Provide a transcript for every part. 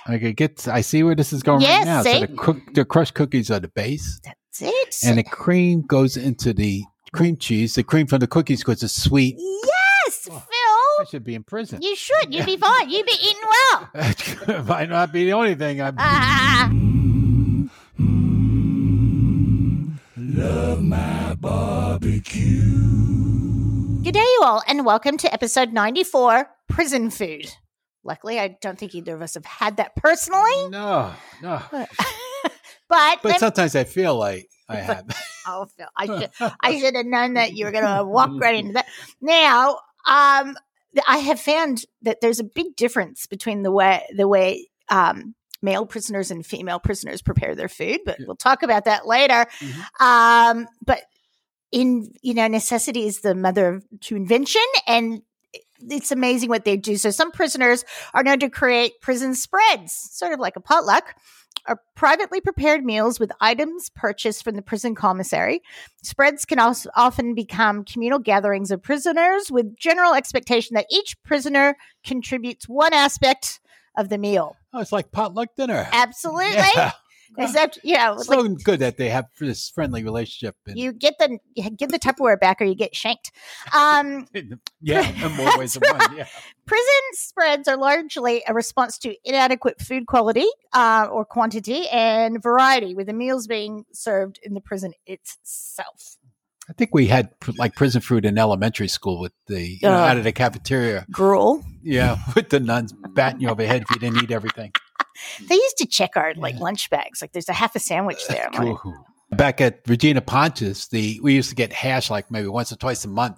I see where this is going Yes, right now. see? So the crushed cookies are the base, That's it. and the cream goes into the cream cheese. The cream from the cookies because it's sweet. Yes, I Phil. should be in prison. You should. You'd be fine. You'd be eating well. Might not be the only thing I'm. Love my barbecue. Good day, you all, and welcome to episode 94, Prison Food. Luckily, I don't think either of us have had that personally. No. But Sometimes I feel like I have. Oh, Phil, I should have known that you were going to walk right into that. Now, I have found that there's a big difference between the way male prisoners and female prisoners prepare their food, but we'll talk about that later. Mm-hmm. But necessity is the mother to invention, and it's amazing what they do. So some prisoners are known to create prison spreads, sort of like a potluck, are privately prepared meals with items purchased from the prison commissary. Spreads can also often become communal gatherings of prisoners with general expectation that each prisoner contributes one aspect of the meal. Oh, it's like potluck dinner. Absolutely. Yeah. Except, It's so good that they have this friendly relationship. You give the Tupperware back or you get shanked. In more ways than one. Yeah. Prison spreads are largely a response to inadequate food quality or quantity and variety, with the meals being served in the prison itself. I think we had prison food in elementary school with the out of the cafeteria. Gruel. Yeah, with the nuns batting you over the head if you didn't eat everything. They used to check our lunch bags. Like there's a half a sandwich there. Back at Regina Pontius, we used to get hash maybe once or twice a month,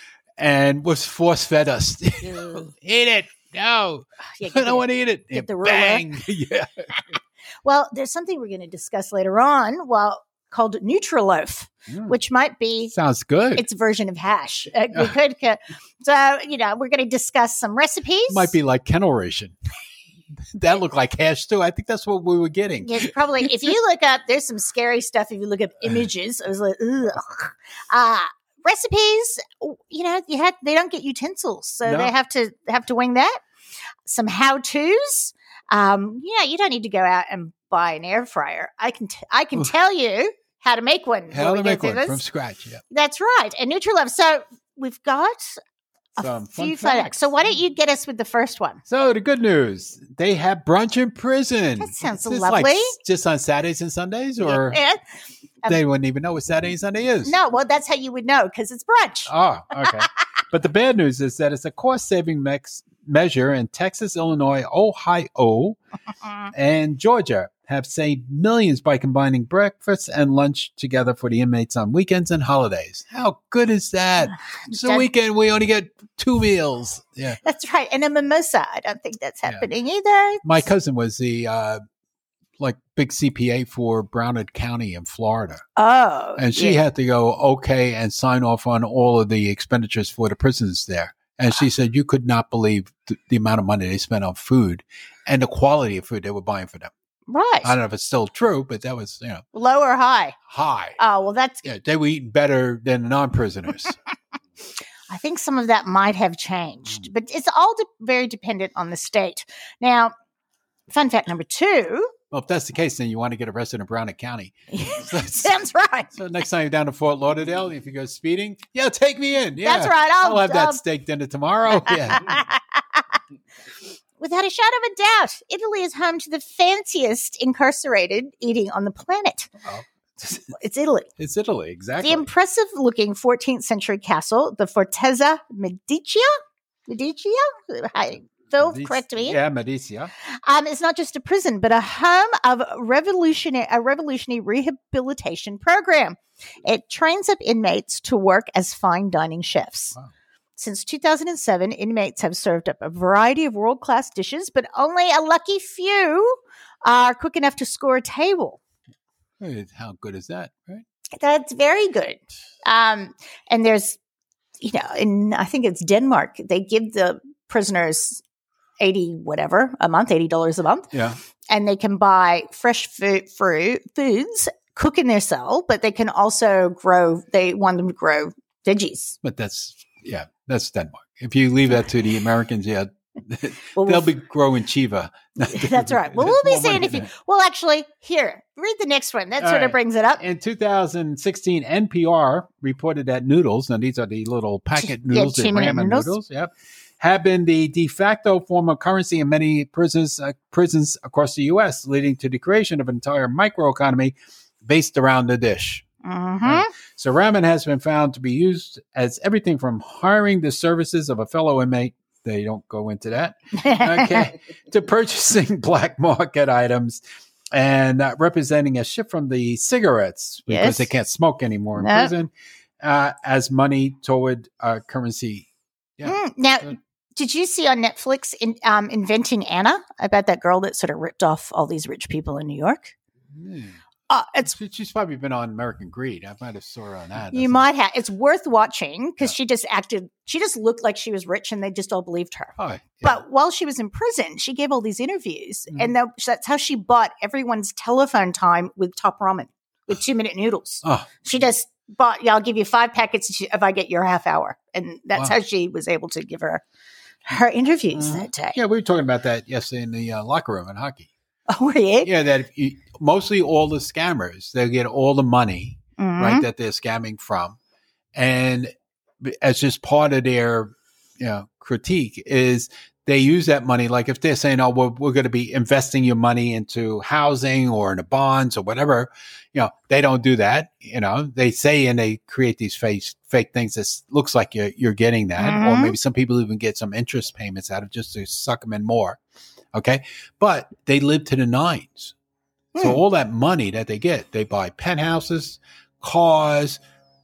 and was force fed us. Eat it. No, I don't want to eat it. Get the bang. Yeah. Well, there's something we're going to discuss later on. Called Nutriloaf, which might be sounds good. Its version of hash. We could, so we're going to discuss some recipes. Might be like kennel ration. That looked like hash too. I think that's what we were getting. Yeah, probably. If you look up, there's some scary stuff. If you look up images, I was like, ugh. Recipes. They don't get utensils, so they have to wing that. Some how tos. You don't need to go out and buy an air fryer. I can tell you how to make one. How to make one from scratch. Yeah, that's right. And Nutrilove. So we've got a few facts. So why don't you get us with the first one? So the good news, they have brunch in prison. That sounds lovely. Like just on Saturdays and Sundays, or they wouldn't even know what Saturday and Sunday is. No, well, that's how you would know because it's brunch. Oh, okay. But the bad news is that it's a cost-saving measure in Texas, Illinois, Ohio, and Georgia have saved millions by combining breakfast and lunch together for the inmates on weekends and holidays. How good is that? It's a weekend, we only get 2 meals. Yeah, that's right. And a mimosa. I don't think that's happening either. My cousin was the big CPA for Broward County in Florida. Oh, and she had to go and sign off on all of the expenditures for the prisons there. And she said you could not believe the amount of money they spent on food and the quality of food they were buying for them. Right. I don't know if it's still true, but that was, low or high? High. Oh, well, that's good. They were eating better than the non-prisoners. I think some of that might have changed, but it's all very dependent on the state. Now, fun fact number 2. Well, if that's the case, then you want to get arrested in Broward County. Sounds right. So next time you're down to Fort Lauderdale, if you go speeding, take me in. Yeah, that's right. I'll have that steak dinner tomorrow. Yeah. Without a shadow of a doubt, Italy is home to the fanciest incarcerated eating on the planet. Oh. It's Italy. It's Italy, exactly. The impressive-looking 14th century castle, the Fortezza Medicea? Phil, correct me. Yeah, Medicea. It's not just a prison, but a home of revolutionary rehabilitation program. It trains up inmates to work as fine dining chefs. Wow. Since 2007, inmates have served up a variety of world-class dishes, but only a lucky few are quick enough to score a table. How good is that, right? That's very good. And there's, I think it's Denmark, they give the prisoners $80 a month. Yeah. And they can buy fresh foods, cook in their cell, but they can also they want them to grow veggies. But that's Denmark. If you leave that to the Americans, Well, They'll be growing Chiva. that's right. Well, we'll be More seeing money if you. than that. Well, actually, here, read the next one. That All sort of right. brings it up. In 2016, NPR reported that noodles, and these are the little packet noodles, the 2-minute ramen noodles. noodles, have been the de facto form of currency in many prisons across the U.S., leading to the creation of an entire microeconomy based around the dish. Mm-hmm. So ramen has been found to be used as everything from hiring the services of a fellow inmate. They don't go into that. Okay. To purchasing black market items and representing a shift from the cigarettes because Yes. they can't smoke anymore in No. prison as money toward currency. Yeah. Now, Good. did you see on Netflix Inventing Anna about that girl that sort of ripped off all these rich people in New York? It's She's probably been on American Greed. I might have saw her on that. you might have. It's worth watching because she just looked like she was rich and they just all believed her. Oh, yeah. But while she was in prison, she gave all these interviews, Mhm. and that's how she bought everyone's telephone time with Top Ramen with 2-minute noodles. Oh, She just bought, I'll give you 5 packets if I get your half hour, and that's Wow. how she was able to give her interviews that day. yeah, we were talking about that yesterday in the locker room in hockey. Oh, were you? Yeah, that if you, mostly all the scammers, they get all the money, Mhm. right, that they're scamming from. And as just part of their critique is they use that money. Like if they're saying, oh, we're going to be investing your money into housing or into bonds or whatever, they don't do that. They say and they create these fake things that looks like you're getting that. Or Mhm. maybe some people even get some interest payments out of just to suck them in more. Okay. But they live to the nines. So all that money that they get, they buy penthouses, cars,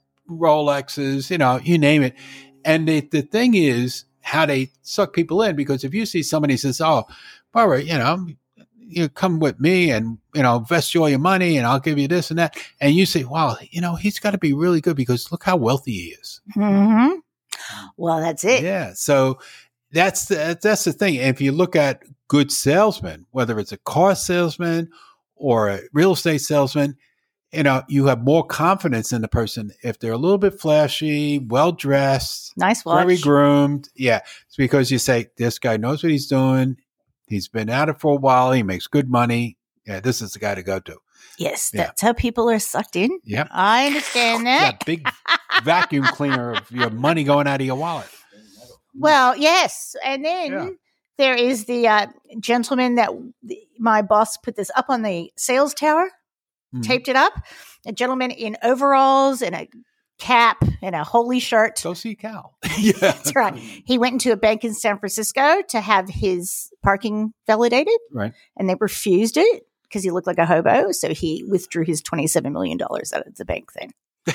Rolexes, you name it. And the thing is how they suck people in, because if you see somebody says, oh, Barbara, you come with me and, invest all your money and I'll give you this and that. And you say, wow, he's got to be really good because look how wealthy he is. Mm-hmm. Well, that's it. Yeah. So that's the thing. If you look at good salesmen, whether it's a car salesman or a real estate salesman, you have more confidence in the person if they're a little bit flashy, well dressed, Nice watch. very groomed. Yeah. It's because you say, this guy knows what he's doing. He's been at it for a while. He makes good money. Yeah. This is the guy to go to. Yes, Yeah. that's how people are sucked in. Yep. I understand that. That big vacuum cleaner of your money going out of your wallet. Well, yes. And then Yeah. there is the gentleman that my boss put this up on the sales tower, Mhm. taped it up. A gentleman in overalls and a cap and a holy shirt. Go see Cal. Yeah. That's right. He went into a bank in San Francisco to have his parking validated, Right. and they refused it because he looked like a hobo. So he withdrew his $27 million out of the bank thing.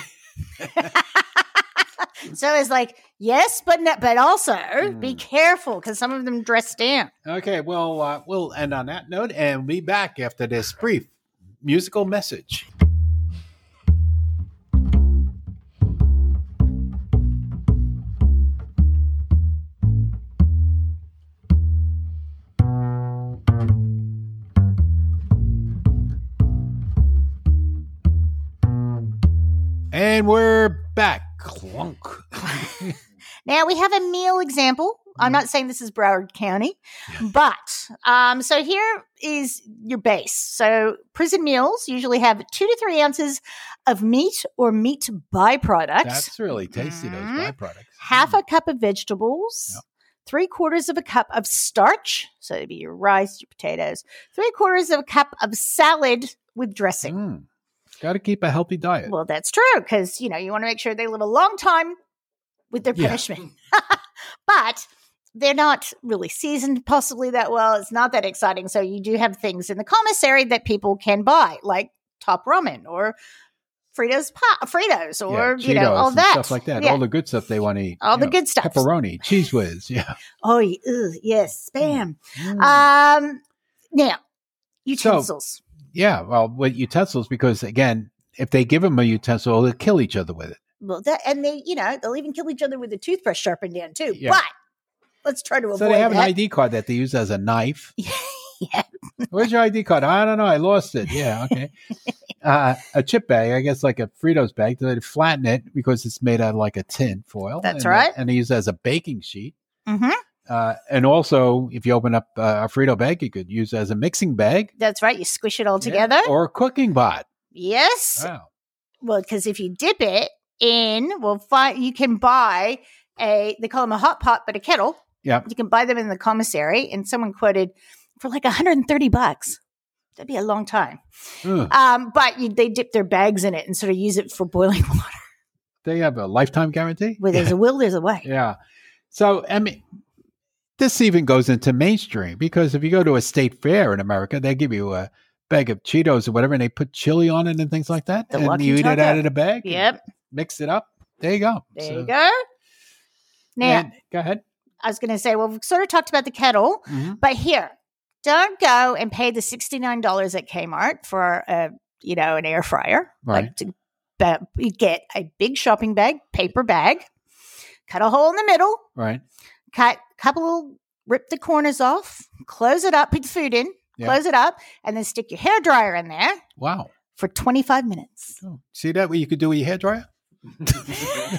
So it's like, yes, but also be careful because some of them dress down. Okay, well, we'll end on that note and be back after this brief musical message. And we're back. Clunk. Now we have a meal example. I'm not saying this is Broward County, but so here is your base. So prison meals usually have 2 to 3 ounces of meat or meat byproducts, That's really tasty, those Mhm. byproducts. half a cup of vegetables, Yep. 3/4 of a cup of starch. So it'd be your rice, your potatoes, 3/4 of a cup of salad with dressing. Got to keep a healthy diet. Well, that's true because, you want to make sure they live a long time with their Yeah. punishment. But they're not really seasoned possibly that well. It's not that exciting. So you do have things in the commissary that people can buy, like Top Ramen or Fritos or, Cheetos all and that. stuff like that. Yeah. All the good stuff they want to eat. All the good stuff. Pepperoni, cheese whiz. Yeah. Oh, yes, spam. Mm. Now, utensils. Yeah. Well, with utensils, because again, if they give them a utensil, they'll kill each other with it. Well, and they, they'll even kill each other with a toothbrush sharpened down too. Yeah. But let's try to avoid So they have that. an ID card that they use as a knife. Yeah. Where's your ID card? I don't know. I lost it. Yeah. Okay. A chip bag, I guess like a Fritos bag. They flatten it because it's made out of like a tin foil. That's and right. And they use it as a baking sheet. Mm-hmm. And also, if you open up a Frito bag, you could use it as a mixing bag. That's right. You squish it all together. Or a cooking pot. Yes. Wow. Well, because if you dip it in, you can buy they call them a hot pot, but a kettle. Yeah. You can buy them in the commissary, and someone quoted for like $130. That'd be a long time. But they dip their bags in it and sort of use it for boiling water. They have a lifetime guarantee? Where there's a will, there's a way. Yeah. So, I mean, this even goes into mainstream because if you go to a state fair in America, they give you a bag of Cheetos or whatever, and they put chili on it and things like that. The and you eat it walkie-talkie. out of the bag. Yep. Mix it up. There you go. There you go. Now, go ahead. I was going to say, well, we've sort of talked about the kettle, but here, don't go and pay the $69 at Kmart for an air fryer. Right. You get a big shopping bag, paper bag, cut a hole in the middle, Right. rip the corners off, close it up, put the food in, close it up, and then stick your hairdryer in there Wow. for 25 minutes. Oh, see that what you could do with your hairdryer? Because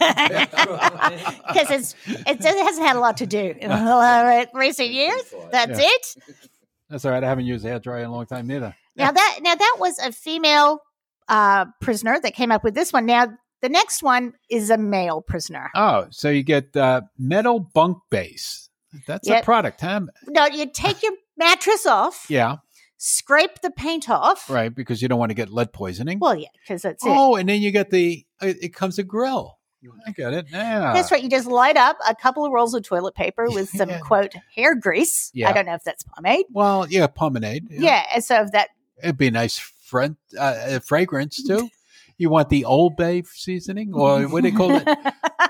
it hasn't had a lot to do in recent years. That's it. That's all right. I haven't used a hairdryer in a long time neither. Now that was a female prisoner that came up with this one. Now the next one is a male prisoner. Oh, so you get metal bunk base. That's a product, huh? No, you take your mattress off. Yeah. Scrape the paint off. Right, because you don't want to get lead poisoning. Well, yeah, because that's it. Oh, and then you get it comes a grill. I get it. Yeah. That's right. You just light up a couple of rolls of toilet paper with some, quote, hair grease. Yeah. I don't know if that's pomade. Well, yeah, pomade. Yeah, and so if that... It'd be a nice fragrance, too. You want the Old Bay seasoning? Or what do they call it?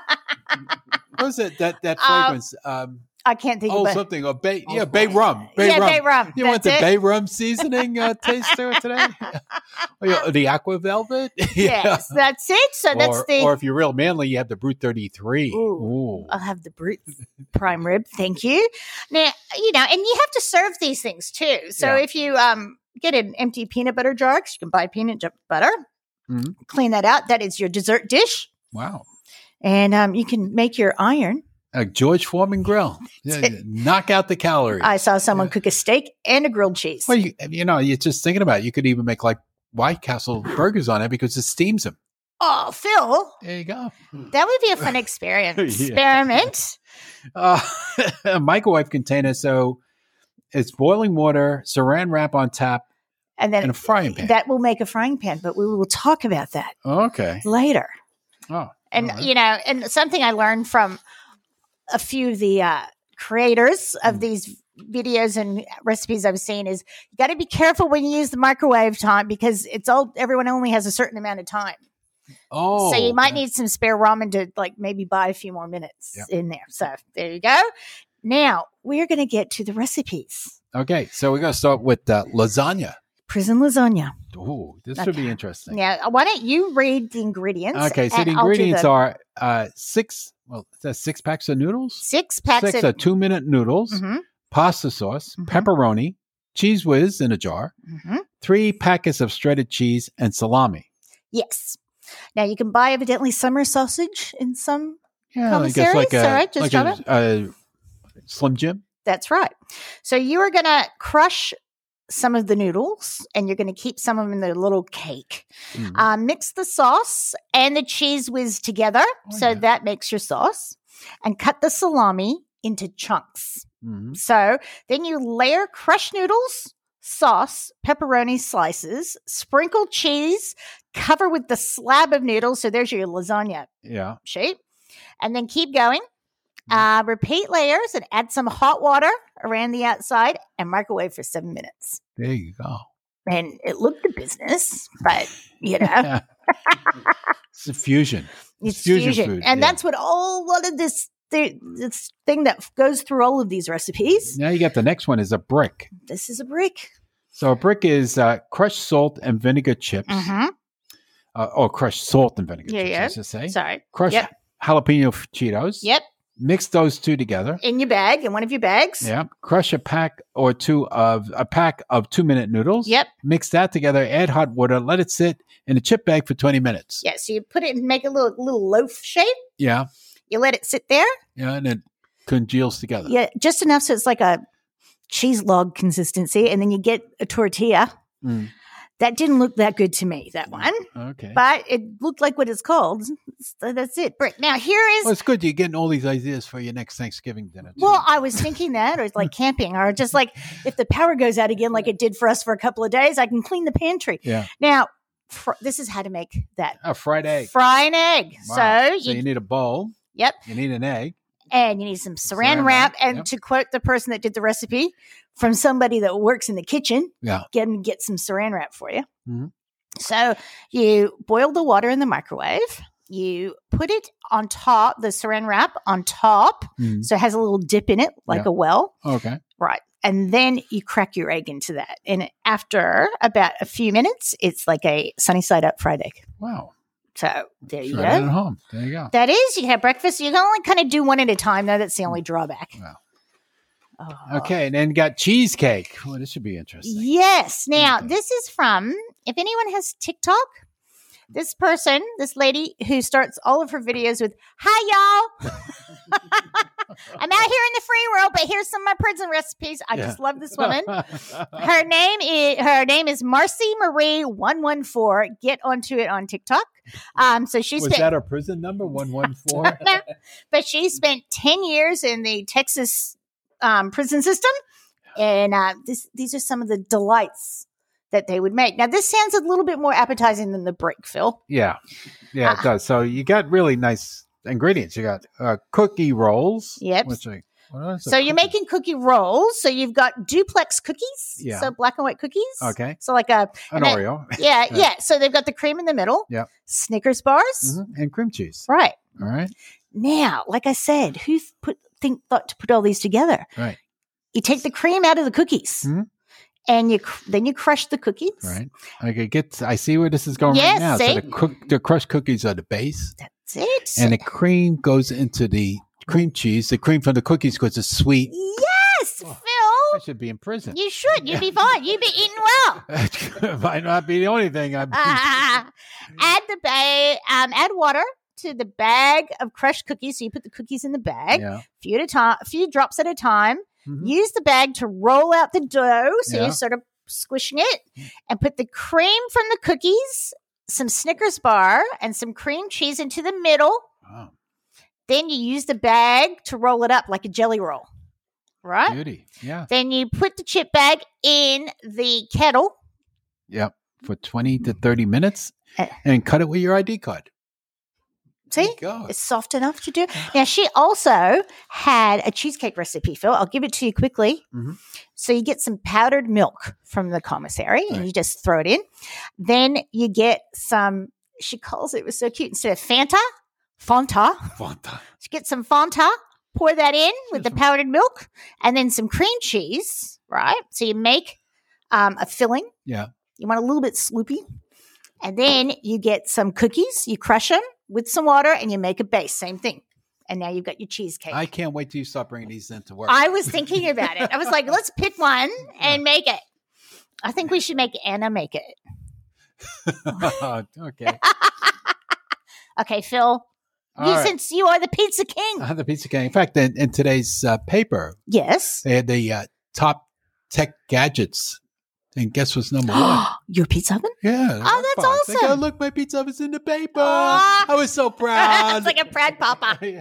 What was it? That fragrance? I can't think of it. Something. Or bay rum. Bay rum. You want the bay rum seasoning taste to it today? Or the Aqua Velvet? Yes, that's it. So that's Or if you're real manly, you have the Brute 33. Ooh. I'll have the Brute prime rib. Thank you. Now, and you have to serve these things too. So if you get an empty peanut butter jar, 'cause you can buy peanut butter, clean that out. That is your dessert dish. Wow. And you can make your iron. A George Foreman grill. Knock out the calories. I saw someone cook a steak and a grilled cheese. Well, you're just thinking about it. You could even make like White Castle burgers on it because it steams them. Oh, Phil. There you go. That would be a fun experiment. A microwave container. So it's boiling water, saran wrap on top, and then a frying pan. That will make a frying pan, but we will talk about that later. Oh. And, and something I learned from a few of the creators of these videos and recipes I've seen is you got to be careful when you use the microwave time because everyone only has a certain amount of time. Oh, so you might need some spare ramen to maybe buy a few more minutes in there. So there you go. Now we're going to get to the recipes. Okay. So we're going to start with lasagna. Prison lasagna. Oh, this should be interesting. Now, why don't you read the ingredients? Okay. So the ingredients are 6 packs of noodles. 6 packs of 2-minute noodles, pasta sauce, pepperoni, cheese whiz in a jar, 3 packets of shredded cheese, and salami. Yes. Now, you can buy evidently summer sausage in some I commissaries. guess like a Slim Jim. That's right. So you are going to crush some of the noodles and you're going to keep some of them in the little cake. Mix the sauce and the cheese whiz together. That makes your sauce. And cut the salami into chunks. So then you layer crushed noodles, sauce, pepperoni slices, sprinkle cheese, cover with the slab of noodles. So there's your lasagna shape. And then keep going. Repeat layers and add some hot water around the outside and microwave for 7 minutes. There you go. And it looked the business, but it's a fusion. It's fusion food. And that's what all of this thing that goes through all of these recipes. Now you got the next one is a brick. This is a brick. So a brick is crushed salt and vinegar chips. Or crushed salt and vinegar chips, I should say. Sorry. Crushed jalapeno Cheetos. Yep. Mix those two together. In your bag, in one of your bags. Yeah. Crush a pack of 2-minute noodles. Yep. Mix that together, add hot water, let it sit in a chip bag for 20 minutes. Yeah. So you put it and make a little loaf shape. Yeah. You let it sit there. Yeah. And then congeals together. Yeah, just enough so it's like a cheese log consistency, and then you get a tortilla. Mm. That didn't look that good to me, that one. Okay. But it looked like what it's called. So that's it. But now here is... Well, it's good. You're getting all these ideas for your next Thanksgiving dinner. Too. Well, I was thinking that, or it's like camping, or just like if the power goes out again like it did for us for a couple of days, I can clean the pantry. Yeah. Now, this is how to make that. A fried egg. Fry an egg. Wow. So you need a bowl. Yep. You need an egg. And you need some saran wrap. And Yep. to quote the person that did the recipe, from somebody that works in the kitchen, Yeah. get some saran wrap for you. Mhm. So you boil the water in the microwave. You put it on top, the saran wrap on top. Mhm. So it has a little dip in it, like Yeah. a well. Okay. Right. And then you crack your egg into that. And after about a few minutes, it's like a sunny side up fried egg. Wow. So there you Try that at go. home. There you go. That is, you can have breakfast. You can only kind of do one at a time, though. That's the only drawback. Wow. Oh. Okay. And then got cheesecake. Well, this should be interesting. Yes. Now, Okay. this is from, if anyone has TikTok, this person, this lady who starts all of her videos with, "Hi, y'all. I'm out here in the free world, but here's some of my prison recipes." I just love this woman. Her name is Marcy Marie 114. Get onto it on TikTok. So she Was spent that her prison number? 114? no, but she spent 10 years in the Texas prison system, and these are some of the delights that they would make. Now, this sounds a little bit more appetizing than the break, Phil. Yeah. Yeah, it does. So you got really nice ingredients. You got cookie rolls. Yep. What is a So you're cookie? making cookie rolls. So you've got duplex cookies. Yeah. So black and white cookies. Okay. So like a An and then- Oreo. yeah. So they've got the cream in the middle. Yep. Snickers bars. Mhm. And cream cheese. Right. All right. Now, like I said, who thought to put all these together? Right. You take the cream out of the cookies, Mhm. and then you crush the cookies. Right. Okay. I see where this is going Yes, right now. see? So the crushed cookies are the base, That's it. and the cream goes into the cream cheese. The cream from the cookies because it's sweet. yes, I Phil. should be in prison. You should. You'd be fine. You'd be eating well. Might not be the only thing I'm. Add water to the bag of crushed cookies. So you put the cookies in the bag, Yeah. a few drops at a time. Mhm. Use the bag to roll out the dough. So Yeah. you're sort of squishing it, and put the cream from the cookies, some Snickers bar, and some cream cheese into the middle. Wow. Then you use the bag to roll it up like a jelly roll. Right? Beauty. Yeah. Then you put the chip bag in the kettle. Yep. For 20 to 30 minutes Uh, and cut it with your ID card. There See? you go. It's soft enough to do. Now, she also had a cheesecake recipe, Phil. I'll give it to you quickly. Mhm. So you get some powdered milk from the commissary, and Right. you just throw it in. Then you get some, she calls it was so cute, instead of Fanta. Fanta. She gets some Fanta, pour that in with the powdered milk, and then some cream cheese, right? So you make a filling. Yeah. You want a little bit sloopy. And then you get some cookies, you crush them with some water, and you make a base. Same thing. And now you've got your cheesecake. I can't wait till you start bringing these into work. I was thinking about it. I was like, let's pick one and make it. I think we should make Anna make it. Okay. Okay, Phil. All right. Since you are the pizza king. The pizza king. In fact, in today's paper, Yes. they had the top tech gadgets. And guess what's number one? Your pizza oven? Yeah. the Oh, that's Xbox. They go, awesome. look, my pizza oven's in the paper. Aw. I was so proud. It's like a proud papa. Yeah.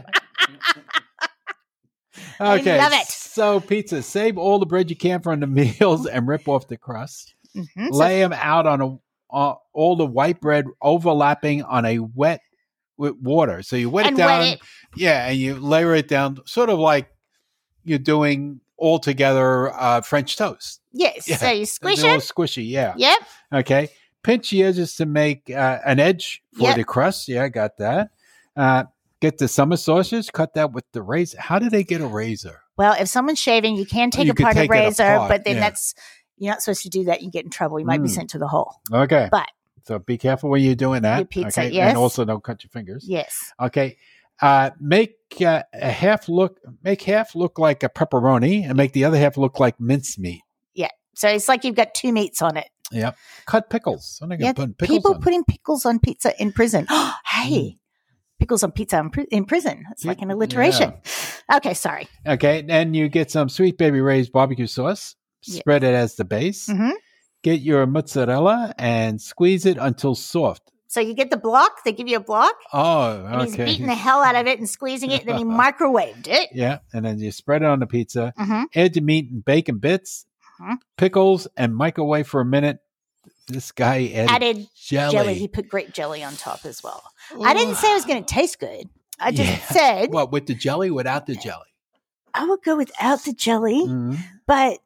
I Okay. love it. So pizza, save all the bread you can from the meals and rip off the crust. Mhm. Lay them out on all the white bread overlapping on a wet with water. So you wet And it down. wet it. Yeah, and you layer it down, sort of like you're doing all together French toast. Yes. Yeah. So you It's squish a little it. squishy. Yeah. Yep. Okay. Pinch the edges to make an edge for Yep. the crust. Yeah, I got that. Get the summer sausage, cut that with the razor. How did they get a razor? Well, if someone's shaving, you can take You could apart a take it razor, apart, but then yeah. you're not supposed to do that. You get in trouble. You might be Mm. sent to the hole. Okay. But So be careful when you're doing that. Your pizza, okay? yes. And also don't cut your fingers. yes. Okay. Make half look like a pepperoni and make the other half look like mincemeat. So it's like you've got two meats on it. Yep. Cut pickles. I'm not Yeah, gonna put pickles people on. putting pickles on pizza in prison. Hey, pickles on pizza in prison. It's like an alliteration. Okay, sorry. Okay, and you get some Sweet Baby Ray's barbecue sauce. Spread it as the base. Mm-hmm. Get your mozzarella and squeeze it until soft. So you get the block. They give you a block. Oh, And he's okay. beating the hell out of it and squeezing it. Then he microwaved it. Yeah, and then you spread it on the pizza. Mm-hmm. Add the meat and bacon bits, pickles, and microwave for a minute. This guy added jelly. He put grape jelly on top as well. I didn't say it was going to taste good. I just said. What, with the jelly, without the jelly? I would go without the jelly, Mm-hmm. but,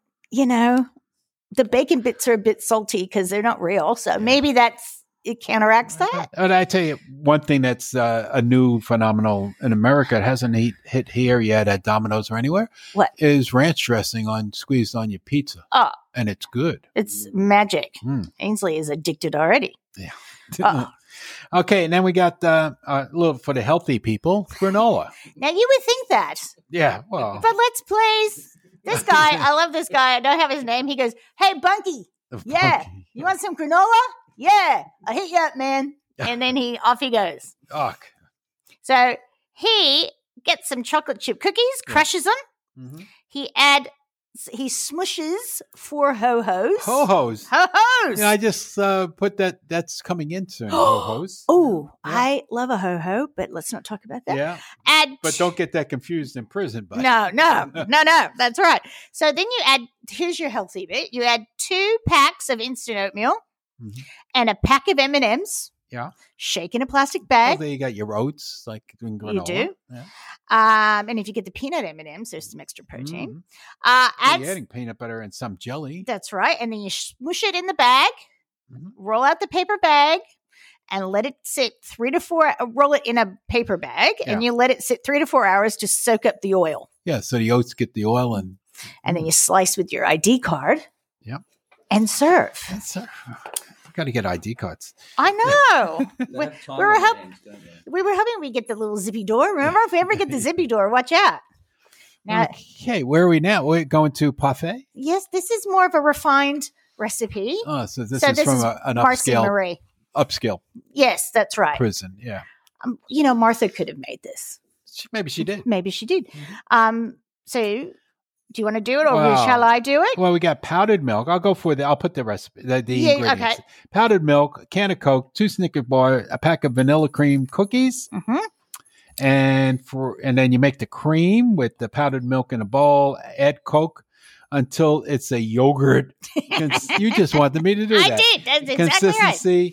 the bacon bits are a bit salty because they're not real. So maybe it counteracts that. And I tell you, one thing that's a new phenomenon in America, it hasn't hit here yet at Domino's or anywhere, What? is ranch dressing squeezed on your pizza. Oh. And it's good. It's magic. Mm. Ainsley is addicted already. Yeah. Oh. Okay, and then we got a little for the healthy people, granola. Now, you would think that. Yeah, well. But let's please. This guy, I love this guy. I don't have his name. He goes, "Hey, Bunky. Yeah. You want some granola? Yeah. I'll hit you up, man." And then off he goes. Ugh. So he gets some chocolate chip cookies, crushes them. Mm-hmm. He smushes 4 ho-hos. Ho-hos. Ho-hos. Yeah, I just put that's coming in soon, ho-hos. Oh, Yeah. I love a ho-ho, but let's not talk about that. Yeah. But don't get that confused in prison. But. No. That's right. So then here's your healthy bit. You add 2 packs of instant oatmeal and a pack of M&Ms. Yeah. Shake in a plastic Well, bag. there you got your oats, like doing granola. You do. Yeah. And if you get the peanut M&Ms, there's some extra protein. So you're adding peanut butter and some jelly. That's right. And then you smush it in the bag, Mhm. roll out the paper bag, and let it sit 3 to 4. Roll it in a paper bag, and you let it sit 3 to 4 hours to soak up the oil. Yeah, so the oats get the oil and then you slice with your ID card. Yep. And serve. Got to get ID cards. I know. They have time we were on hop- their hands, don't they? We were hoping we'd get the little zippy door. Remember, if we ever get the zippy door, watch out. Now, Okay, where are we now? We're going to parfait? yes, this is more of a refined recipe. Oh, so this is from an Marcy upscale Marie. Yes, that's right. prison. Yeah. Martha could have made this. Maybe she did. Maybe she did. Mm-hmm. So do you want to do it, or Well, shall I do it? Well, we got powdered milk. I'll go for I'll put the recipe, the ingredients. Okay. Powdered milk, can of Coke, 2 Snicker bar, a pack of vanilla cream cookies, Mm-hmm. and then you make the cream with the powdered milk in a bowl. Add Coke until it's a yogurt. You just wanted me to do that. I did. That's exactly right. Consistency.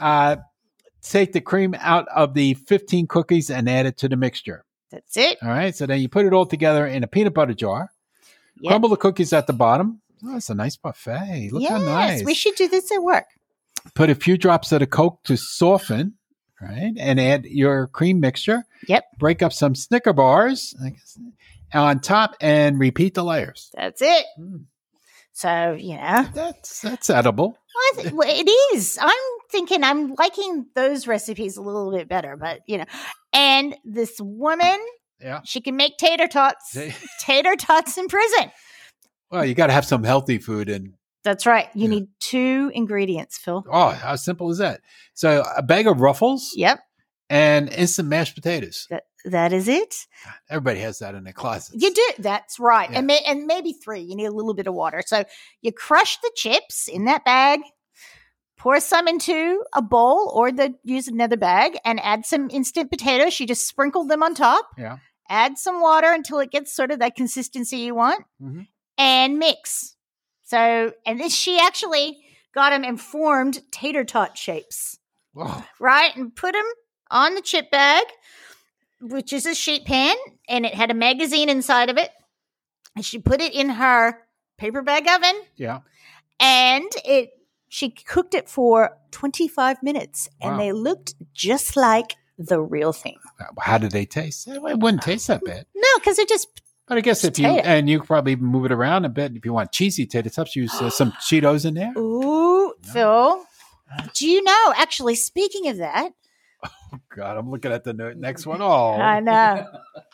Take the cream out of the 15 cookies and add it to the mixture. That's it. All right. So then you put it all together in a peanut butter jar. Yep. Crumble the cookies at the bottom. Oh, that's a nice buffet. Look how nice. We should do this at work. Put a few drops of the Coke to soften, right? And add your cream mixture. Yep. Break up some Snicker bars on top and repeat the layers. That's it. Mm. So, That's edible. well, it is. I'm thinking I'm liking those recipes a little bit better, but, and this woman, Yeah. she can make tater tots. Tater tots in prison. Well, you got to have some healthy food. And That's right. You need 2 ingredients, Phil. oh, how simple is that? So a bag of Ruffles Yep. and instant potatoes. That is it. Everybody has that in their closets. You do. That's right. Yeah. And maybe 3. You need a little bit of water. So you crush the chips in that bag, pour some into a bowl, or use another bag, and add some instant potatoes. You just sprinkle them on top. Yeah. Add some water until it gets sort of that consistency you want, Mhm. and mix. So, and then she actually got them in formed tater tot shapes, Whoa. right? And put them on the chip bag, which is a sheet pan, and it had a magazine inside of it. And she put it in her paper bag oven, Yeah. and she cooked it for 25 minutes, and Wow. they looked just like the real thing. How did they taste? It wouldn't taste that bad. No, because it just But I guess if you, Potato. and you could probably move it around a bit. If you want cheesy tater tots, use some Cheetos in there. Ooh, Phil. Do you know, actually, speaking of that, God, I'm looking at the next one. Oh, I know.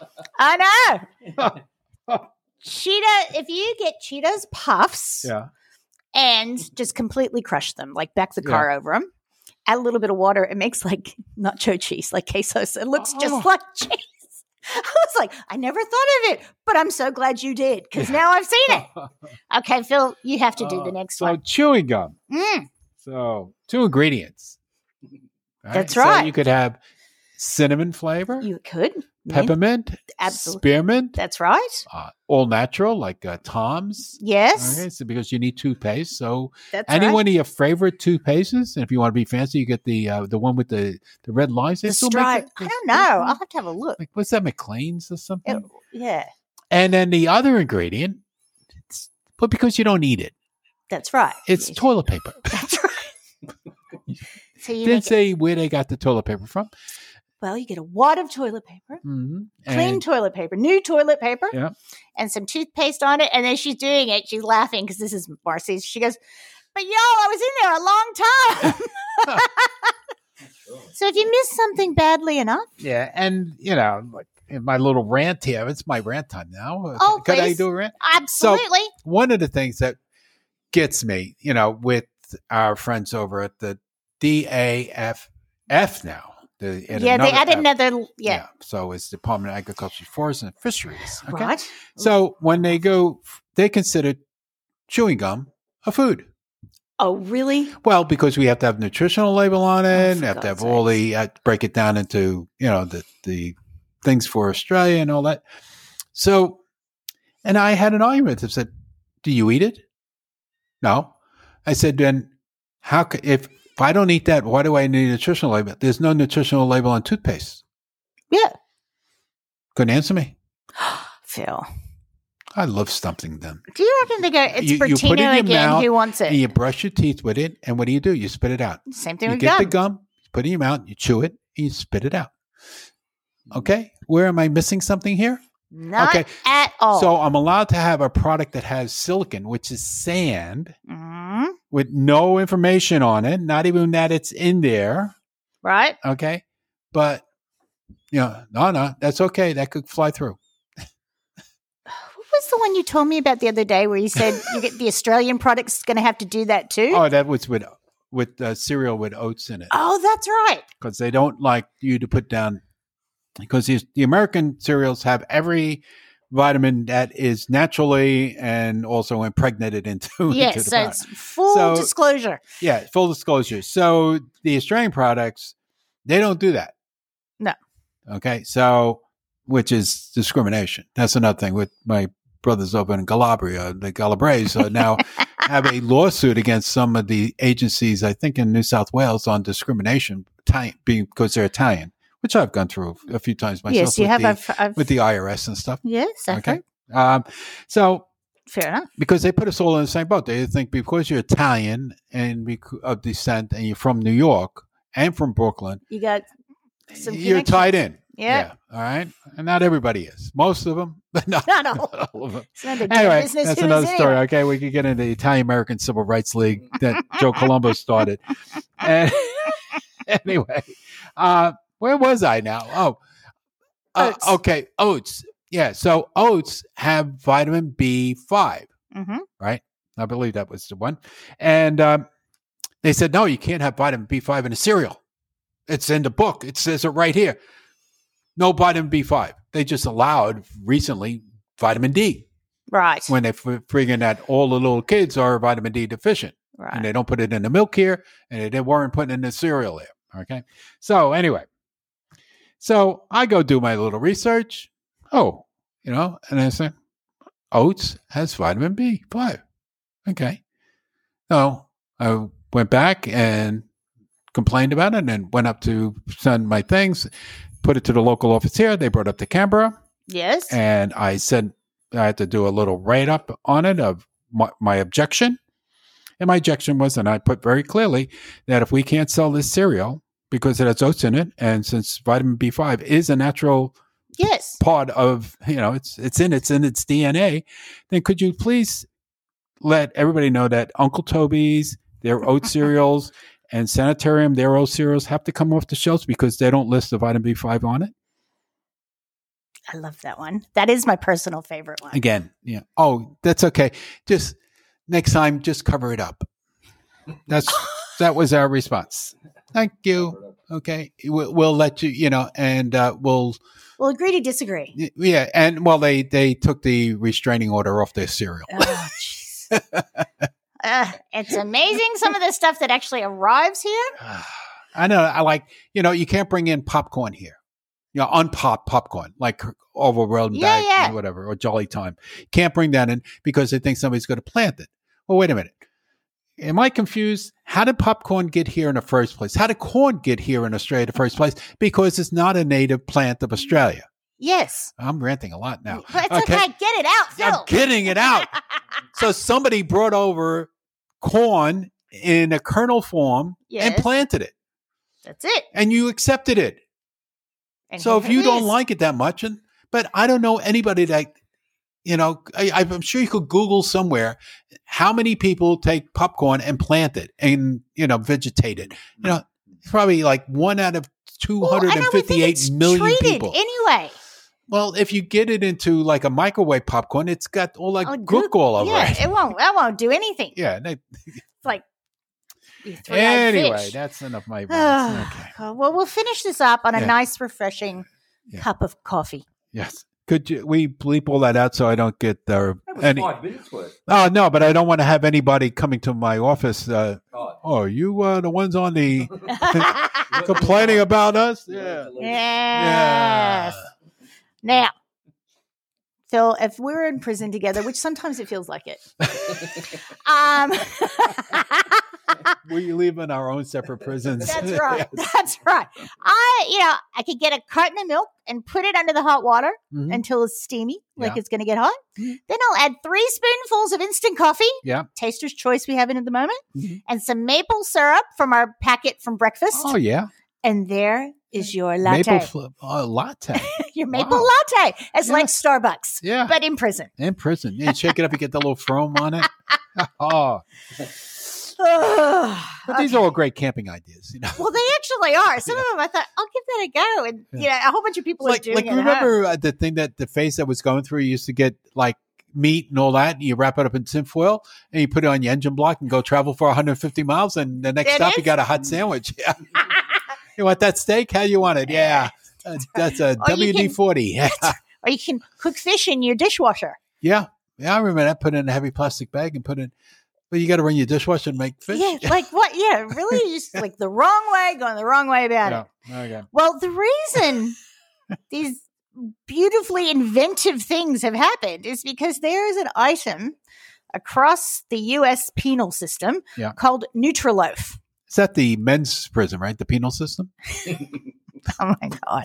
I know. If you get Cheetos Puffs yeah. and just completely crush them, like back the car over them, add a little bit of water. It makes like nacho cheese, like quesos. It looks just like cheese. I was like, I never thought of it, but I'm so glad you did because now I've seen it. Okay, Phil, you have to do the next so one. chewing gum. So 2 ingredients. All That's right. right. So you could have cinnamon flavor, You could. peppermint, Absolutely. spearmint, That's right. all natural like Tom's. Yes, Okay, so because you need toothpaste, so that's any right. one of your favorite toothpastes, and if you want to be fancy, you get the one with the red lines. They The still make stripe. it- I don't know. I'll have to have a look. Like what's that, McLean's or something? Yeah, And then the other ingredient, but because you don't need it, that's right. it's toilet paper. That's right. So you Didn't make it, say where they got the toilet paper from. well, you get a wad of toilet paper, Mm-hmm. clean toilet paper, new toilet paper, Yeah. and some toothpaste on it. And then she's doing it. She's laughing because this is Marcy's. She goes, "But yo, I was in there a long time." So if you miss something badly enough, Yeah, and like in my little rant here, it's my rant time now. Oh, Could I please. do a rant? absolutely. One of the things that gets me, with our friends over at the DAFF now. They They add another. Yeah, So it's Department of Agriculture, Forest and Fisheries. Okay. right. So when they go, they consider chewing gum a food. Oh, really? Well, because we have to have nutritional label on it, for we have to have God's all the break it down into the things for Australia and all that. So, and I had an argument that said, "Do you eat it?" No. I said, "Then how if I don't eat that, why do I need a nutritional label? There's no nutritional label on toothpaste." Yeah. Couldn't answer me. Phil, I love stumping them. do you reckon they go, it's You put it in Bertino your again? mouth Who wants And it? you brush your teeth with it, and what do? You spit it out. Same thing You with get gum. the gum, you put it in your mouth, you chew it, and you spit it out. Okay? Where am I missing something here? Not Okay. at all. So I'm allowed to have a product that has silicon, which is sand, Mhm. with no information on it, not even that it's in there. Right? Okay? But, no, that's okay. That could fly through. What was the one you told me about the other day where you said you get the Australian product's going to have to do that too? Oh, that was with cereal with oats in it. Oh, that's right. Because they don't like you to put down, because the American cereals have every vitamin that is naturally and also impregnated into Yes, the so product. it's full So- disclosure. Yeah, full disclosure. So the Australian products, they don't do that. No. Okay, so which is discrimination. That's another thing with my brothers over in Calabria. The Calabrese now have a lawsuit against some of the agencies, I think in New South Wales, on discrimination because they're Italian, which I've gone through a few times myself. Yes, you with have. the, with the IRS and stuff. Yes, Okay. okay. So Fair enough. because they put us all in the same boat. They think because you're Italian and of descent and you're from New York and from Brooklyn, You got some you're connections. tied in. Yeah. All right. And not everybody is. Most of them, but not, Not all. not all of them. It's none of Anyway, their business. that's Who another is story. anyway? Okay. We could get into the Italian American Civil Rights League that Joe Colombo started. And anyway, where was I now? Oats. Okay. Oats. Yeah. So oats have vitamin B5. Mhm. Right? I believe that was the one. And they said, no, you can't have vitamin B5 in a cereal. It's in the book. It says it right here. No vitamin B5. They just allowed recently vitamin D Right. when they figuring that all the little kids are vitamin D deficient. And Right. they don't put it in the milk here, and they weren't putting it in the cereal there. Okay. So anyway, so I go do my little research. Oh, and I say, oats has vitamin B5. Okay. So I went back and complained about it and then went up to send my things, put it to the local office here. They brought it up to Canberra. Yes. And I said I had to do a little write-up on it of my objection. And my objection was, and I put very clearly, that if we can't sell this cereal because it has oats in it, and since vitamin B5 is a natural Yes. part of, it's in its DNA, then could you please let everybody know that Uncle Toby's, their oat cereals, and Sanitarium, their oat cereals have to come off the shelves because they don't list the vitamin B5 on it? I love that one. That is my personal favorite one. Again, yeah. Oh, that's okay. Just next time, just cover it up. That was our response. Thank you. Okay. We'll let you, and We'll agree to disagree. yeah. And well, they took the restraining order off their cereal. Oh, jeez. It's amazing some of the stuff that actually arrives here. I know. I like, you can't bring in popcorn here. Unpopped popcorn, like overwhelmed bag, Yeah. whatever, or Jolly Time. Can't bring that in because they think somebody's going to plant it. Well, wait a minute. Am I confused? How did popcorn get here in the first place? How did corn get here in Australia in the first place? Because it's not a native plant of Australia. Yes. I'm ranting a lot now. But it's okay. Get it out, Phil. I'm getting it out. So somebody brought over corn in a kernel form and Yes. planted it. That's it. And you accepted it. And So here if you it don't is. like it that much, but I don't know anybody that, I'm sure you could Google somewhere how many people take popcorn and plant it and, vegetate it. Probably like 1 out of Well, and I would think 258 it's million treated people. anyway. Well, if you get it into like a microwave popcorn, it's got all that gook all over yeah, it. That won't do anything. Yeah. It's like you threw Anyway, fish. that's enough of my rants. Okay. Well, we'll finish this up on a Yeah. nice, refreshing Yeah. cup of coffee. Yes. Could we bleep all that out so I don't get That was any? 5 minutes worth. Oh no, but I don't want to have anybody coming to my office. Oh, You the ones on the complaining about us? Yeah. Yes. Now, Phil, if we're in prison together, which sometimes it feels like it, We live in our own separate prisons. that's right. Yes. That's right. I could get a carton of milk and put it under the hot water Mhm. until it's steamy, like Yeah. it's going to get hot. Mhm. Then I'll add 3 spoonfuls of instant coffee, Yeah. Taster's Choice we have it at the moment, Mhm. and some maple syrup from our packet from breakfast. Oh yeah. And there is your latte. Latte. Your maple Wow. latte. It's like Yes. Starbucks, Yeah. but in prison. In prison. You shake it up, you get the little foam on it. Oh. But these are all great camping ideas, Well, they actually are. Some of them I thought, I'll give that a go. And, a whole bunch of people are doing it. remember the thing the phase that was going through, you used to get like meat and all that, and you wrap it up in tinfoil and you put it on your engine block and go travel for 150 miles. And the next It stop, you is? got a hot sandwich. Yeah. You want that steak? How you want it? Yeah. That's a Or you can- WD-40. Yeah. Or you can cook fish in your dishwasher. Yeah. Yeah. I remember that. Put it in a heavy plastic bag and put it, but you got to run your dishwasher and make fish. Yeah, like what? Yeah, really just like the wrong way, going the wrong way about it. Yeah. Okay. Well, the reason these beautifully inventive things have happened is because there is an item across the U.S. penal system Yeah. called Nutriloaf. Is that the men's prison, right? The penal system? Oh my God.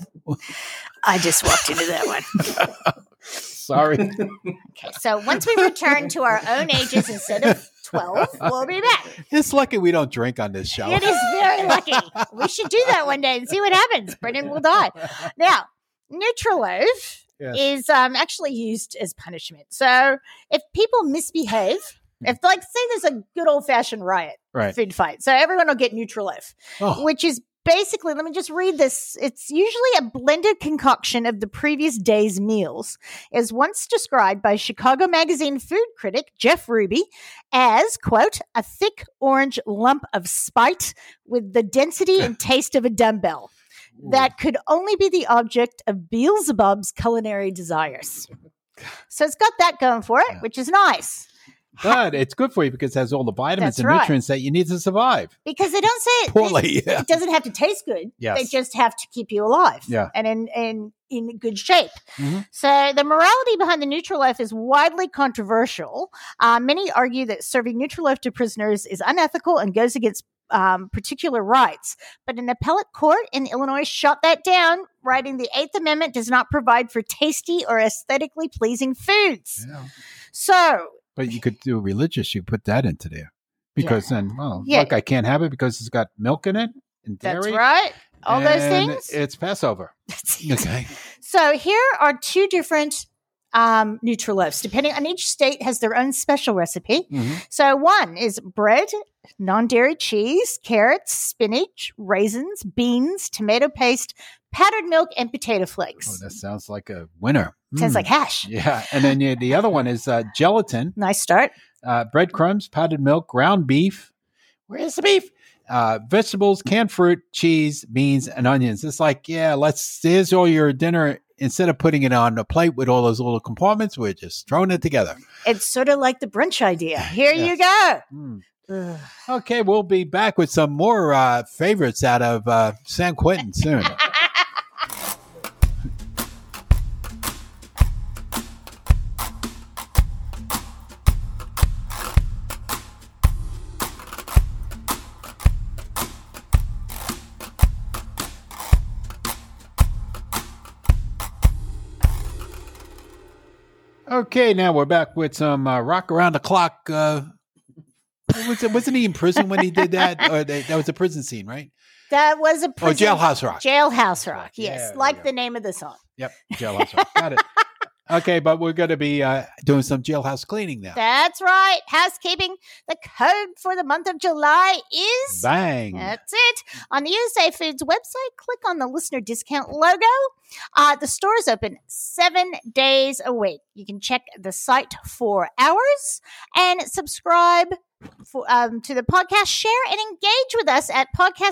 I just walked into that one. Sorry. Okay, so once we return to our own ages instead of 12, we'll be back. It's lucky we don't drink on this show. It is very lucky. We should do that one day and see what happens. Brendan will die. Now, Nutriloaf Yes. is actually used as punishment. So if people misbehave, if like say there's a good old fashioned riot, Right. food fight, so everyone will get Nutriloaf, Oh. which is basically, let me just read this. It's usually a blended concoction of the previous day's meals, as once described by Chicago Magazine food critic Jeff Ruby as, quote, a thick orange lump of spite with the density and taste of a dumbbell that could only be the object of Beelzebub's culinary desires. So it's got that going for it, Yeah. which is nice. But it's good for you because it has all the vitamins That's and right. nutrients that you need to survive. Because they don't say it. Poorly, yeah. It doesn't have to taste good. Yes. They just have to keep you alive. Yeah. And in good shape. Mhm. So the morality behind the Nutriloaf is widely controversial. Many argue that serving Nutriloaf to prisoners is unethical and goes against particular rights. But an appellate court in Illinois shot that down, writing the Eighth Amendment does not provide for tasty or aesthetically pleasing foods. Yeah. So But you could do religious. You put that into there because then, Yeah. look, I can't have it because it's got milk in it and dairy. that's right. All those and things. It's Passover. Okay. So here are 2 different Nutriloafs. Depending on each state has their own special recipe. Mhm. So one is bread, non-dairy cheese, carrots, spinach, raisins, beans, tomato paste, powdered milk, and potato flakes. Oh, that sounds like a winner. Sounds Mm. like hash. Yeah. And then the other one is gelatin, Nice start. breadcrumbs, powdered milk, ground beef, Where's the beef? Vegetables, canned fruit, cheese, beans, and onions. It's like, here's all your dinner. Instead of putting it on a plate with all those little compartments, we're just throwing it together. It's sort of like the brunch idea. Here you go. Ugh. Okay, we'll be back with some more favorites out of San Quentin soon. Okay, now we're back with some rock around the clock. Wasn't he in prison when he did that? Or that was a prison scene, right? That was a prison. Jailhouse Rock. Jailhouse Rock, yes. Yeah, like the name of the song. Yep, Jailhouse Rock. Got it. Okay, but we're going to be doing some jailhouse cleaning now. That's right. Housekeeping. The code for the month of July is... Bang. That's it. On the USA Foods website, click on the listener discount logo. The store is open 7 days a week. You can check the site for hours and subscribe to the podcast, share, and engage with us at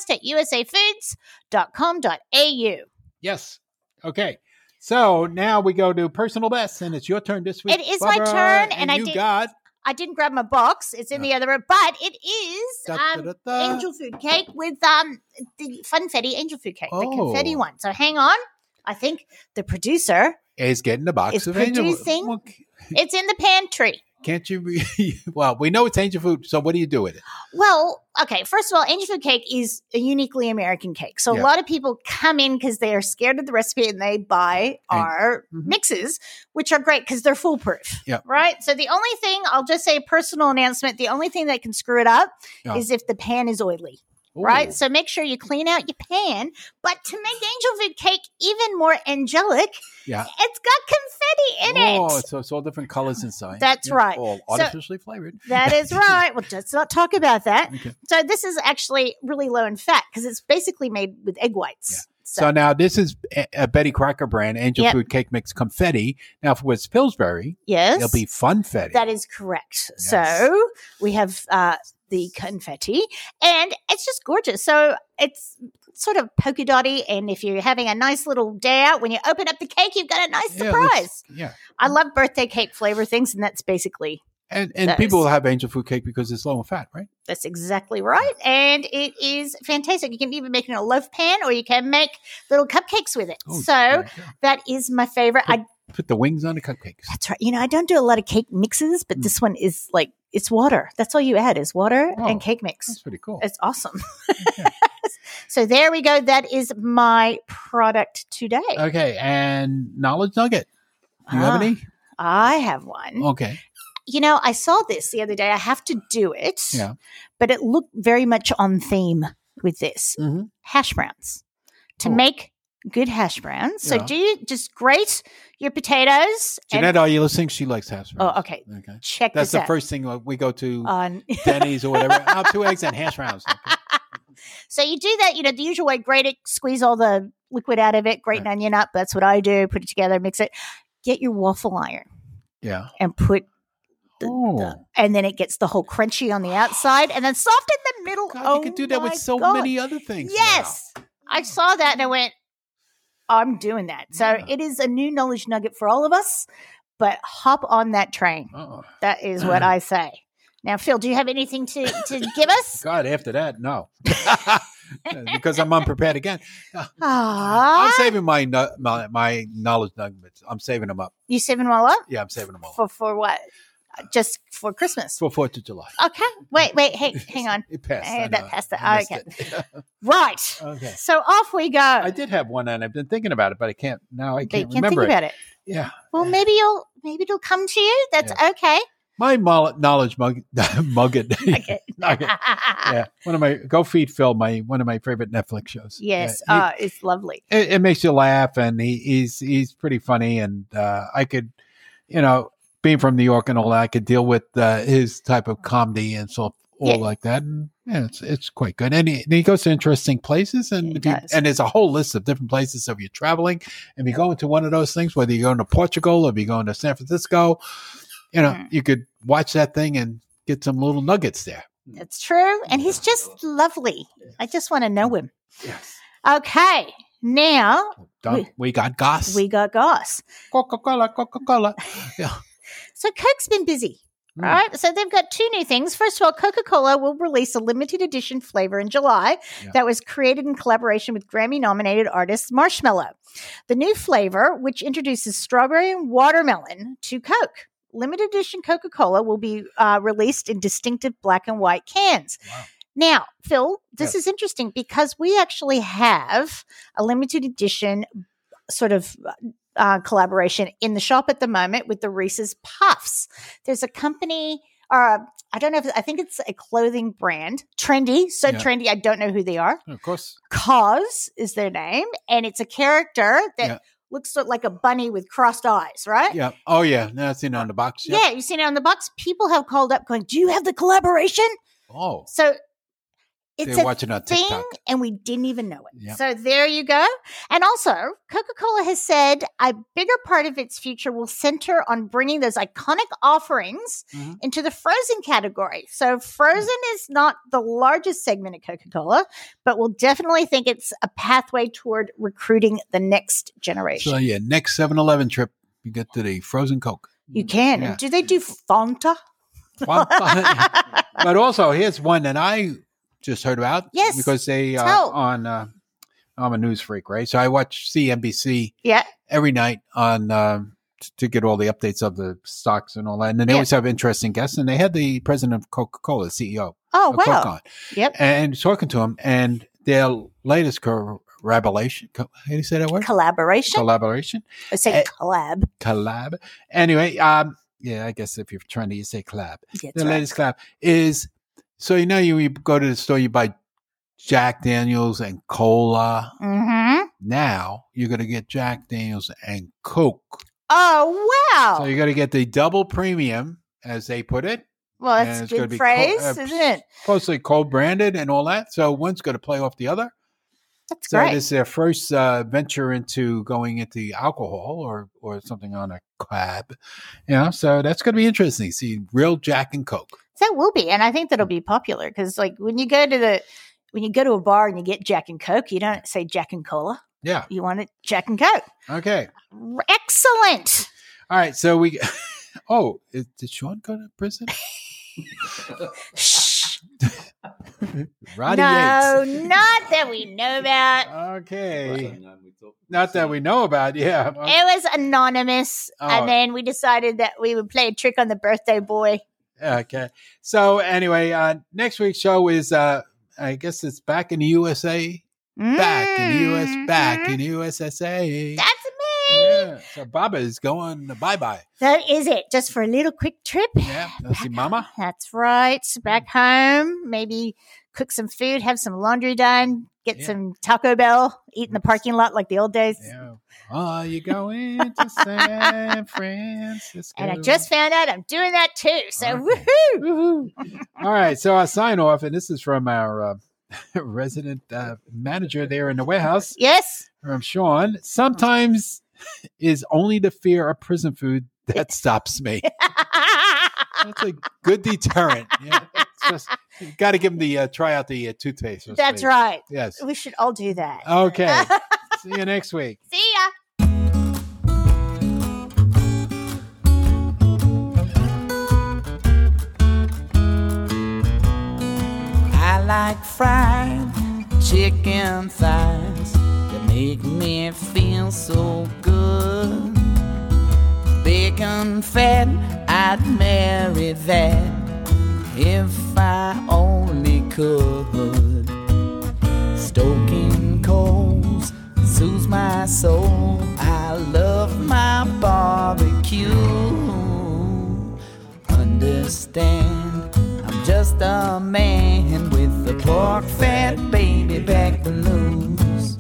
podcast@usafoods.com.au. Yes. Okay. So now we go to personal best, and it's your turn this week. It is my turn, and I didn't grab my box. It's in the other room, but it is angel food cake with the funfetti angel food cake, the confetti one. So hang on. I think the producer is getting the box of angel food. Well, it's in the pantry. Can't you? Well, we know it's angel food, so what do you do with it? Well, okay. First of all, angel food cake is a uniquely American cake. So a lot of people come in because they are scared of the recipe and they buy our mixes, which are great because they're foolproof. Right? So the only thing, I'll just say a personal announcement, the only thing that can screw it up is if the pan is oily. Ooh. Right? So make sure you clean out your pan. But to make angel food cake even more angelic, it's got confetti in it. Oh, so it's all different colors inside. That's right. All artificially flavored. That is right. Well, let's not talk about that. Okay. So this is actually really low in fat because it's basically made with egg whites. Yeah. So now this is a Betty Crocker brand angel food cake mix confetti. Now for what's Pillsbury, it'll be funfetti. That is correct. Yes. So we have the confetti, and it's just gorgeous. So it's sort of polka dotty, and if you're having a nice little day out, when you open up the cake, you've got a nice surprise. I love birthday cake flavor things, and that's basically... And people will have angel food cake because it's low in fat, right? That's exactly right. And it is fantastic. You can even make it in a loaf pan, or you can make little cupcakes with it. Oh, so that is my favorite. Put the wings on the cupcakes. That's right. You know, I don't do a lot of cake mixes, but this one is like, it's water. That's all you add is water and cake mix. That's pretty cool. It's awesome. So there we go. That is my product today. Okay. And Knowledge Nugget. Do you have any? I have one. Okay. You know, I saw this the other day. I have to do it. Yeah. But it looked very much on theme with this. Hash browns. To make good hash browns. So do you just grate your potatoes? Jeanette, are you listening? She likes hash browns. Oh, okay. Check That's this out. the first thing we go to Denny's or whatever. 2 eggs and hash browns. Okay. So you do that, you know, the usual way, grate it, squeeze all the liquid out of it, grate an onion up. That's what I do. Put it together, mix it. Get your waffle iron. Yeah. And put and then it gets the whole crunchy on the outside and then soft in the middle. God, you can do that with so many other things. Yes. Now. I saw that and I went, I'm doing that. So it is a new knowledge nugget for all of us, but hop on that train. That is what I say. Now, Phil, do you have anything to give us? God, after that, no. Because I'm unprepared again. I'm saving my knowledge nuggets. I'm saving them up. You saving them all up? Yeah, I'm saving them all. For what? Just for Christmas? For 4th of July. Okay. Wait. Hey, hang on. It passed. That passed. Okay. Right. Okay. So off we go. I did have one, and I've been thinking about it, but I can't remember think about it. Yeah. Well, maybe it'll come to you. That's okay. My knowledge nugget. Yeah. Go Feed Phil, one of my favorite Netflix shows. Yes. It's lovely. It makes you laugh, and he's pretty funny, and I could, being from New York and all that, I could deal with his type of comedy and so like that. And it's quite good. And he goes to interesting places, and there's a whole list of different places. So if you're traveling and you're going to one of those things, whether you're going to Portugal or if you're going to San Francisco, you could watch that thing and get some little nuggets there. That's true. And he's just lovely. I just want to know him. Yes. Okay. Now We got Goss. we got Goss. Coca-Cola. Yeah. So Coke's been busy. Right. So they've got two new things. First of all, Coca-Cola will release a limited edition flavor in July that was created in collaboration with Grammy-nominated artist Marshmello. The new flavor, which introduces strawberry and watermelon to Coke. Limited edition Coca-Cola will be released in distinctive black and white cans. Wow. Now, Phil, this is interesting because we actually have a limited edition sort of collaboration in the shop at the moment with the Reese's Puffs. There's a company, I don't know I think it's a clothing brand, trendy, trendy. I don't know who they are. Of course. Cause is their name, and it's a character that looks like a bunny with crossed eyes, right? Yeah. Oh, yeah. That's seen on the box. Yeah, you've seen it on the box. People have called up going, do you have the collaboration? Oh. So it's They're a watching on thing, TikTok. and we didn't even know it. Yep. So there you go. And also, Coca-Cola has said a bigger part of its future will center on bringing those iconic offerings into the frozen category. So frozen is not the largest segment of Coca-Cola, but we'll definitely think it's a pathway toward recruiting the next generation. So, yeah, next 7-Eleven trip, you get to the frozen Coke. You can. Yeah. Do they do Fanta? But also, here's one that I just heard about. Yes. Because they Tell. on, I'm a news freak, right? So I watch CNBC Yeah. every night on to get all the updates of the stocks and all that. And then they always have interesting guests. And they had the president of Coca-Cola, CEO Oh, of Coke wow. on. Yep. And talking to him. And their latest collaboration. How do you say that word? Collaboration? Collaboration. I say collab. Collab. Anyway, yeah, I guess if you're trying to, you say collab. That's The right. latest collab is, so you know, you go to the store, you buy Jack Daniels and cola. Mm-hmm. Now you're going to get Jack Daniels and Coke. Oh, wow. So you're going to get the double premium, as they put it. Well, And that's a it's gonna good be phrase, cold- isn't it? Supposedly cold branded and all that. So one's going to play off the other. That's So great. this is their first venture into going into alcohol or something on a cab. You know, so that's going to be interesting. See real Jack and Coke. That will be, and I think that'll be popular because, like, when you go to a bar and you get Jack and Coke, you don't say Jack and Cola. Yeah. You want it Jack and Coke. Okay. Excellent. All right. So we. Oh, did Sean go to prison? Shh. Roddy No, Yates. not that we know about. Okay. Not that we know about. Yeah. It was anonymous, Oh. and then we decided that we would play a trick on the birthday boy. Okay. So anyway, next week's show is, I guess it's back in the USA. Back in the US. Back in the USSA. That's me. Yeah. So Baba is going bye-bye. That is it. Just for a little quick trip. Yeah. Let's see Mama. That's right. Back home, maybe cook some food, have some laundry done, get Yeah. some Taco Bell, eat in the parking lot like the old days. Yeah. Are you going to San Francisco? And I just found out I'm doing that too. So Okay. woohoo! All right. So I sign off, and this is from our resident manager there in the warehouse, Yes. from Sean. Sometimes is only the fear of prison food that stops me. That's a good deterrent. Yeah. It's just, you got to give them the try out the toothpaste. or That's something. right. Yes. We should all do that. Okay. See you next week. See ya. I like fried chicken thighs that make me feel so good. Bacon fat, I'd marry that if I only could. Stoking coals soothes my soul. I love my barbecue. Understand, I'm just a man with the pork fat baby back blues.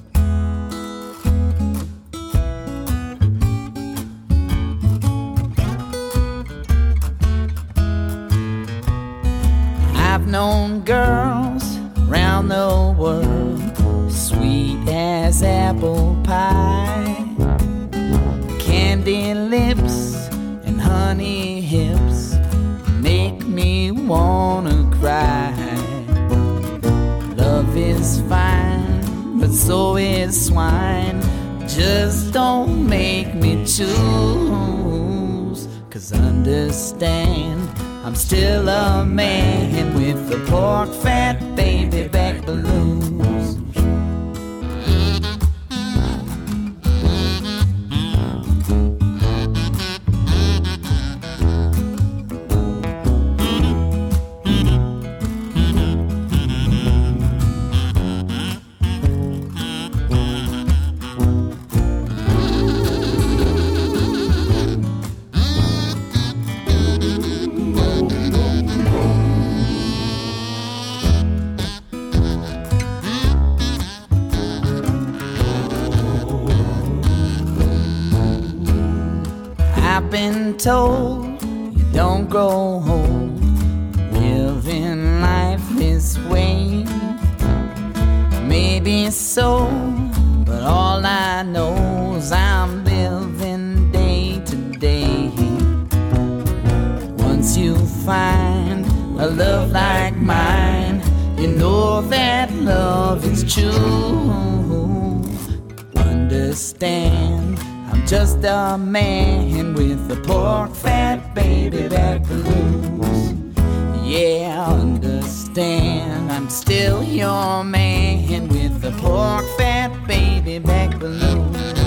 I've known girls round the world, sweet as apple pie, candy lips and honey hips make me wanna cry. is fine, but so is swine. Just don't make me choose. 'Cause understand, I'm still a man with the pork fat baby back blues. I've been told you don't grow old living life this way. Maybe so, but all I know is I'm living day to day. Once you find a love like mine, you know that love is true. Understand, I'm just a man with a pork fat baby back blues. Yeah, understand, I'm still your man with a pork fat baby back blues.